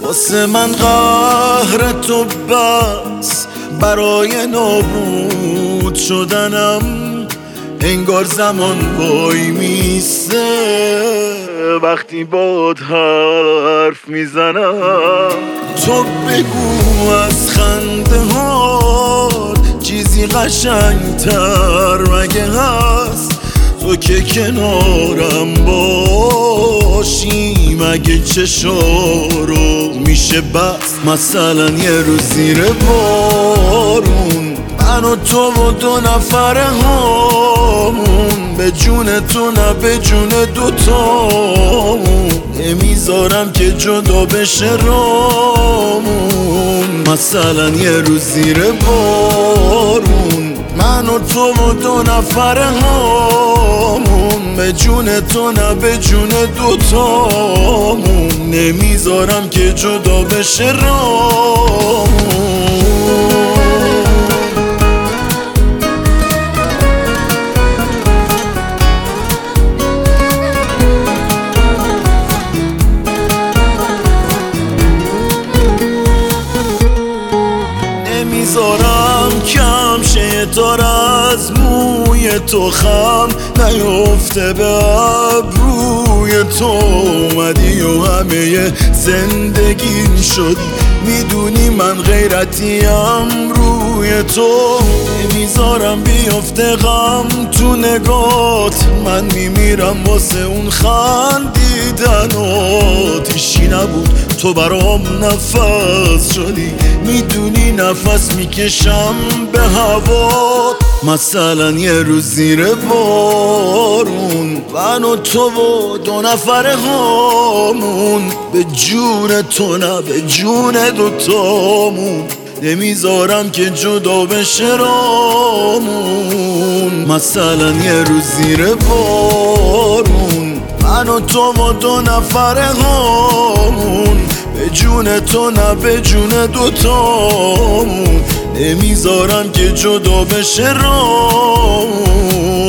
واسه من قهر تو بس، برای نابود شدنم انگار زمان وای میسته. وقتی باد حرف میزنم تو بگو از خنده ها چیزی قشنگتر مگه هست؟ تو که کنارم باشی مگه چشارو میشه بس؟ مثلا یه روز زیر بارون من و تو و دو نفره هامون، به جون تو نه به جون دوتامون، نمیذارم که جدا بشه رامون. مثلا یه روز زیر بارون من و تو و دو نفره هامون، به جون تو نه به جون دوتامون، نمیذارم که جدا بشه رامون. نمیذارم کم شه تار از موی تو خم نیفته به ابروی تو. اومدی و همه زندگی شدی، میدونی من غیرتیم روی تو. نمیذارم بیفته غم تو نگات، من میمیرم واسه اون خندیدنات. هیچی نبود تو برام نفس شدی، میدونی نفس میکشم به هوا. مثلا یه روز زیر بارون من و تو و دو نفره هامون، به جون تو نه به جون دوتامون، نمیذارم که جدا بشه رامون. مثلا یه روز زیر بارون من و تو و دو نفره هامون، به جون تو نه به جون دوتامون، نمیذارم که جدا بشه رامون.